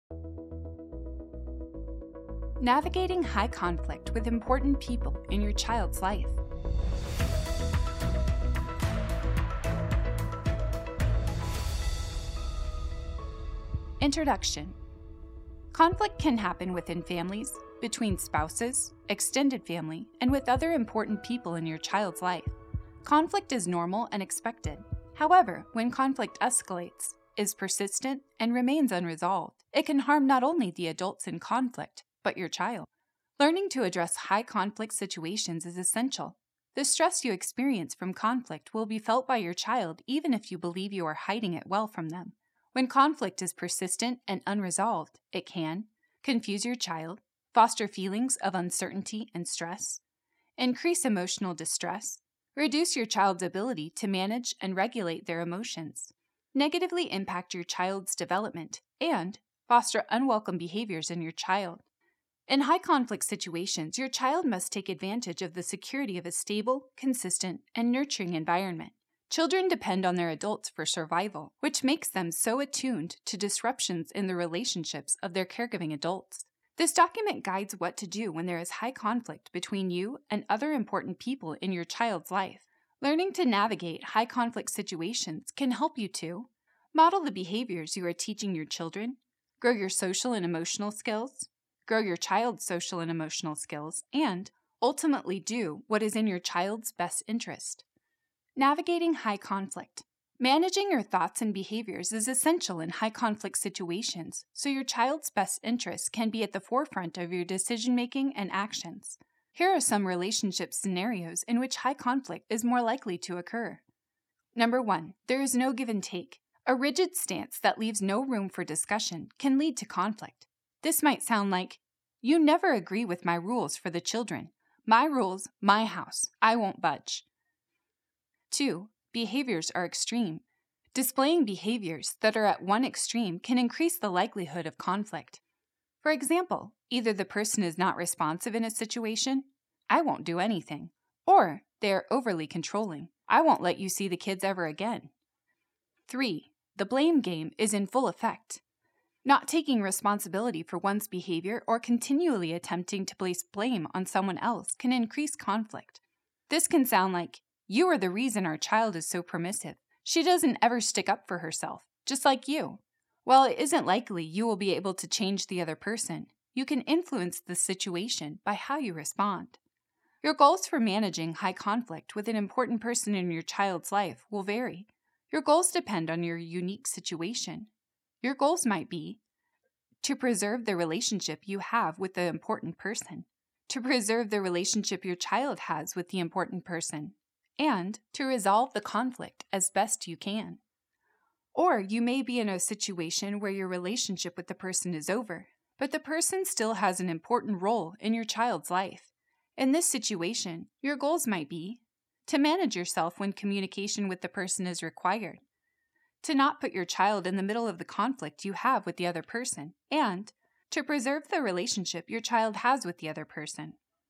Navigating high conflict with important people in your child's life. Introduction. Conflict can happen within families, between spouses, extended family, and with other important people in your child's life. Conflict is normal and expected. However, when conflict escalates, is persistent, and remains unresolved, it can harm not only the adults in conflict, but your child. Learning to address high conflict situations is essential. The stress you experience from conflict will be felt by your child even if you believe you are hiding it well from them. When conflict is persistent and unresolved, it can confuse your child, foster feelings of uncertainty and stress, increase emotional distress, reduce your child's ability to manage and regulate their emotions, negatively impact your child's development, and foster unwelcome behaviors in your child. In high conflict situations, your child must take advantage of the security of a stable, consistent, and nurturing environment. Children depend on their adults for survival, which makes them so attuned to disruptions in the relationships of their caregiving adults. This document guides what to do when there is high conflict between you and other important people in your child's life. Learning to navigate high conflict situations can help you to model the behaviors you are teaching your children, grow your social and emotional skills, grow your child's social and emotional skills, and ultimately do what is in your child's best interest. Navigating high conflict. Managing your thoughts and behaviors is essential in high conflict situations, so your child's best interests can be at the forefront of your decision-making and actions. Here are some relationship scenarios in which high conflict is more likely to occur. Number 1. There is no give and take. A rigid stance that leaves no room for discussion can lead to conflict. This might sound like, "You never agree with my rules for the children. My rules, my house. I won't budge." 2. Behaviors are extreme. Displaying behaviors that are at one extreme can increase the likelihood of conflict. For example, either the person is not responsive in a situation, "I won't do anything," or they are overly controlling, "I won't let you see the kids ever again." 3. The blame game is in full effect. Not taking responsibility for one's behavior or continually attempting to place blame on someone else can increase conflict. This can sound like, "You are the reason our child is so permissive. She doesn't ever stick up for herself, just like you." While it isn't likely you will be able to change the other person, you can influence the situation by how you respond. Your goals for managing high conflict with an important person in your child's life will vary. Your goals depend on your unique situation. Your goals might be to preserve the relationship you have with the important person, to preserve the relationship your child has with the important person, and to resolve the conflict as best you can. Or you may be in a situation where your relationship with the person is over, but the person still has an important role in your child's life. In this situation, your goals might be to manage yourself when communication with the person is required, to not put your child in the middle of the conflict you have with the other person, and to preserve the relationship your child has with the other person.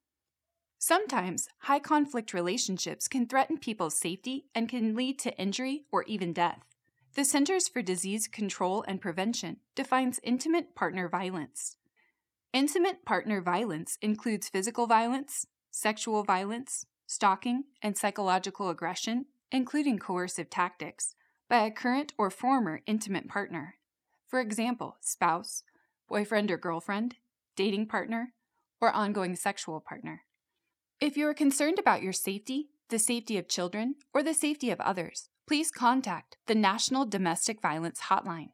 Sometimes, high conflict relationships can threaten people's safety and can lead to injury or even death. The Centers for Disease Control and Prevention defines intimate partner violence. Intimate partner violence includes physical violence, sexual violence, stalking, and psychological aggression, including coercive tactics, by a current or former intimate partner. For example, spouse, boyfriend or girlfriend, dating partner, or ongoing sexual partner. If you are concerned about your safety, the safety of children, or the safety of others, please contact the National Domestic Violence Hotline,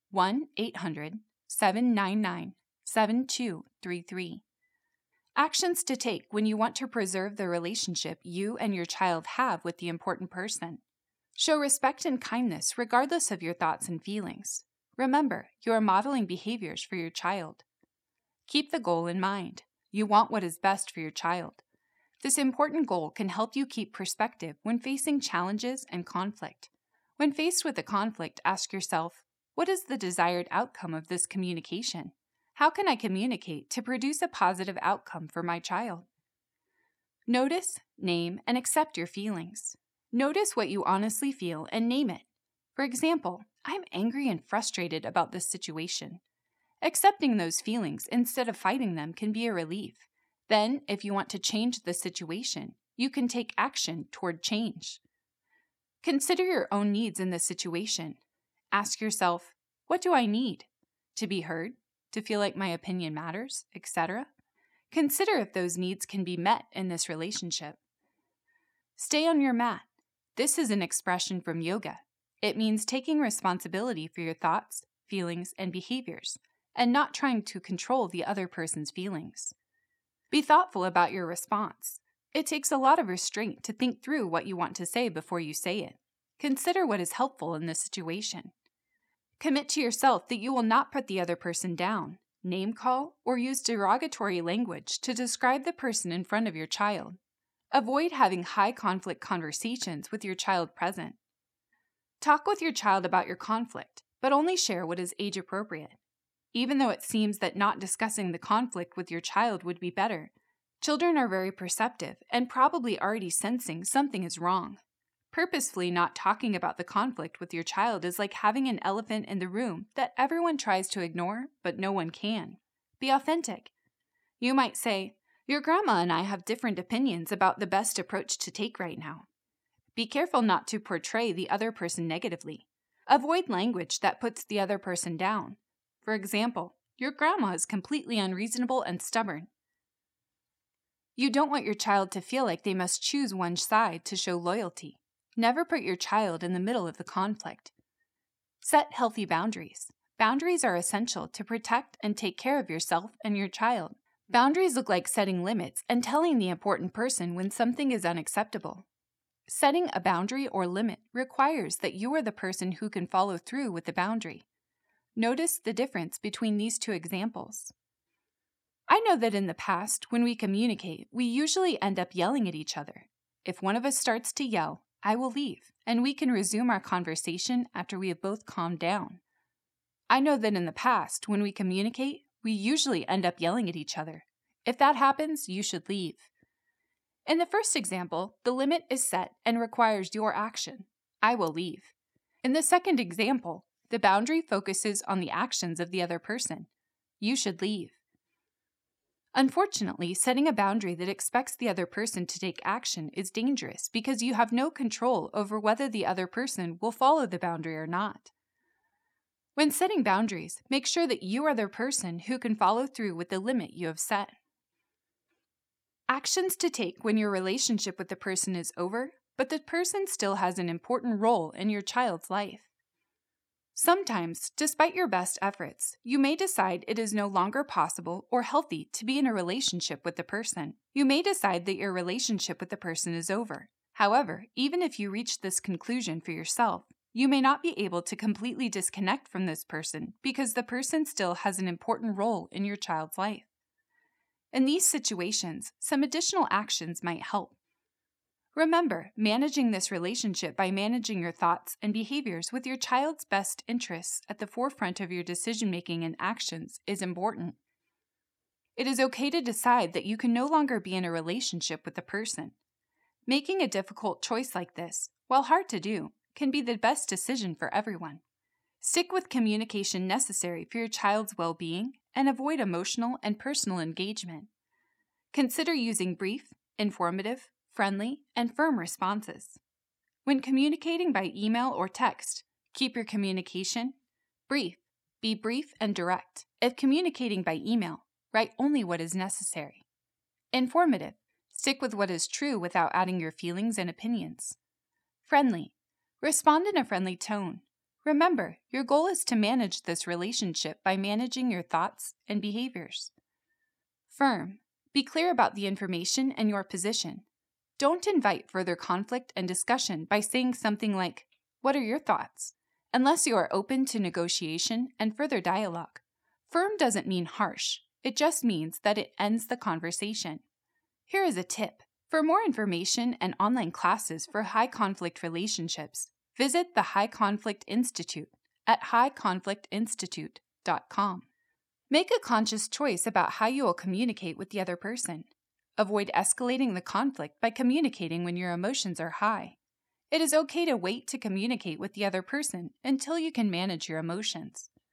1-800-799-7233. Actions to take when you want to preserve the relationship you and your child have with the important person. Show respect and kindness regardless of your thoughts and feelings. Remember, you are modeling behaviors for your child. Keep the goal in mind. You want what is best for your child. This important goal can help you keep perspective when facing challenges and conflict. When faced with a conflict, ask yourself, what is the desired outcome of this communication? How can I communicate to produce a positive outcome for my child? Notice, name, and accept your feelings. Notice what you honestly feel and name it. For example, I'm angry and frustrated about this situation. Accepting those feelings instead of fighting them can be a relief. Then, if you want to change the situation, you can take action toward change. Consider your own needs in this situation. Ask yourself, what do I need? To be heard? To feel like my opinion matters, etc.? Consider if those needs can be met in this relationship. Stay on your mat. This is an expression from yoga. It means taking responsibility for your thoughts, feelings, and behaviors, and not trying to control the other person's feelings. Be thoughtful about your response. It takes a lot of restraint to think through what you want to say before you say it. Consider what is helpful in this situation. Commit to yourself that you will not put the other person down, name call, or use derogatory language to describe the person in front of your child. Avoid having high conflict conversations with your child present. Talk with your child about your conflict, but only share what is age appropriate. Even though it seems that not discussing the conflict with your child would be better, children are very perceptive and probably already sensing something is wrong. Purposefully not talking about the conflict with your child is like having an elephant in the room that everyone tries to ignore, but no one can. Be authentic. You might say, "Your grandma and I have different opinions about the best approach to take right now." Be careful not to portray the other person negatively. Avoid language that puts the other person down. For example, your grandma is completely unreasonable and stubborn. You don't want your child to feel like they must choose one side to show loyalty. Never put your child in the middle of the conflict. Set healthy boundaries. Boundaries are essential to protect and take care of yourself and your child. Boundaries look like setting limits and telling the important person when something is unacceptable. Setting a boundary or limit requires that you are the person who can follow through with the boundary. Notice the difference between these two examples. I know that in the past, when we communicate, we usually end up yelling at each other. If one of us starts to yell, I will leave, and we can resume our conversation after we have both calmed down. I know that in the past, when we communicate, we usually end up yelling at each other. If that happens, you should leave. In the first example, the limit is set and requires your action. I will leave. In the second example, the boundary focuses on the actions of the other person. You should leave. Unfortunately, setting a boundary that expects the other person to take action is dangerous because you have no control over whether the other person will follow the boundary or not. When setting boundaries, make sure that you are the person who can follow through with the limit you have set. Actions to take when your relationship with the person is over, but the person still has an important role in your child's life. Sometimes, despite your best efforts, you may decide it is no longer possible or healthy to be in a relationship with the person. You may decide that your relationship with the person is over. However, even if you reach this conclusion for yourself, you may not be able to completely disconnect from this person because the person still has an important role in your child's life. In these situations, some additional actions might help. Remember, managing this relationship by managing your thoughts and behaviors with your child's best interests at the forefront of your decision-making and actions is important. It is okay to decide that you can no longer be in a relationship with the person. Making a difficult choice like this, while hard to do, can be the best decision for everyone. Stick with communication necessary for your child's well-being and avoid emotional and personal engagement. Consider using brief, informative, friendly, and firm responses. When communicating by email or text, keep your communication brief. Be brief and direct. If communicating by email, write only what is necessary. Informative. Stick with what is true without adding your feelings and opinions. Friendly. Respond in a friendly tone. Remember, your goal is to manage this relationship by managing your thoughts and behaviors. Firm. Be clear about the information and your position. Don't invite further conflict and discussion by saying something like, "What are your thoughts?" unless you are open to negotiation and further dialogue. Firm doesn't mean harsh. It just means that it ends the conversation. Here is a tip. For more information and online classes for high-conflict relationships, visit the High Conflict Institute at highconflictinstitute.com. Make a conscious choice about how you will communicate with the other person. Avoid escalating the conflict by communicating when your emotions are high. It is okay to wait to communicate with the other person until you can manage your emotions.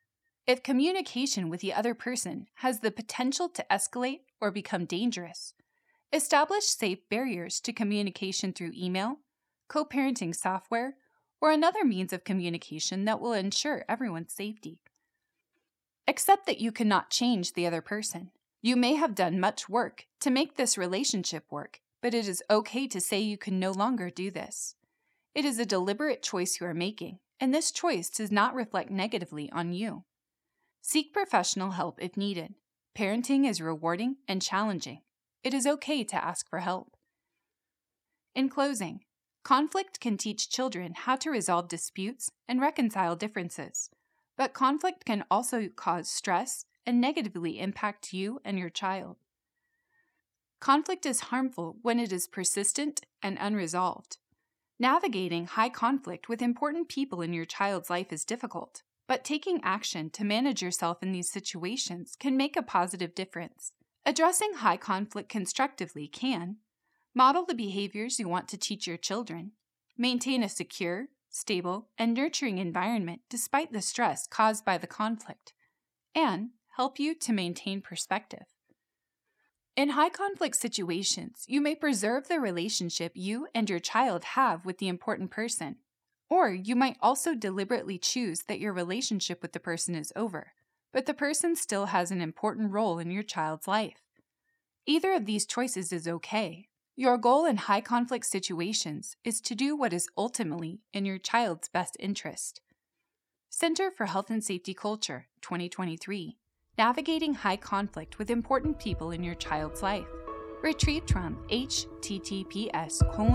If communication with the other person has the potential to escalate or become dangerous, establish safe barriers to communication through email, co-parenting software, or another means of communication that will ensure everyone's safety. Accept that you cannot change the other person. You may have done much work to make this relationship work, but it is okay to say you can no longer do this. It is a deliberate choice you are making, and this choice does not reflect negatively on you. Seek professional help if needed. Parenting is rewarding and challenging. It is okay to ask for help. In closing, conflict can teach children how to resolve disputes and reconcile differences, but conflict can also cause stress and negatively impact you and your child. Conflict is harmful when it is persistent and unresolved. Navigating high conflict with important people in your child's life is difficult, but taking action to manage yourself in these situations can make a positive difference. Addressing high conflict constructively can model the behaviors you want to teach your children, maintain a secure, stable, and nurturing environment despite the stress caused by the conflict, and help you to maintain perspective. In high conflict situations, you may preserve the relationship you and your child have with the important person, or you might also deliberately choose that your relationship with the person is over, but the person still has an important role in your child's life. Either of these choices is okay. Your goal in high conflict situations is to do what is ultimately in your child's best interest. Center for Health and Safety Culture, 2023. Navigating high conflict with important people in your child's life. Retrieved from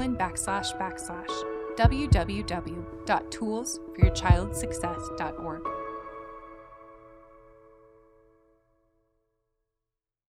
https://www.toolsforyourchildsuccess.org.